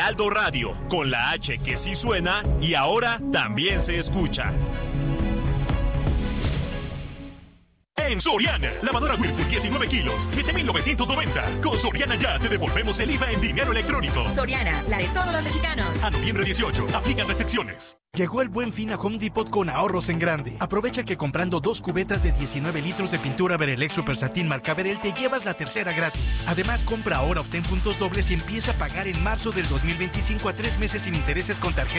Heraldo Radio, con la H que sí suena y ahora también se escucha. En Soriana, lavadora Whirlpool 19 kilos, 7,990. Con Soriana ya te devolvemos el IVA en dinero electrónico. Soriana, la de todos los mexicanos. A noviembre 18, aplican restricciones. Llegó el Buen Fin a Home Depot con ahorros en grande. Aprovecha que comprando 2 cubetas de 19 litros de pintura Berelex Super Satin marca Berel te llevas la tercera gratis. Además, compra ahora, obtén puntos dobles y empieza a pagar en marzo del 2025 a 3 meses sin intereses con tarjeta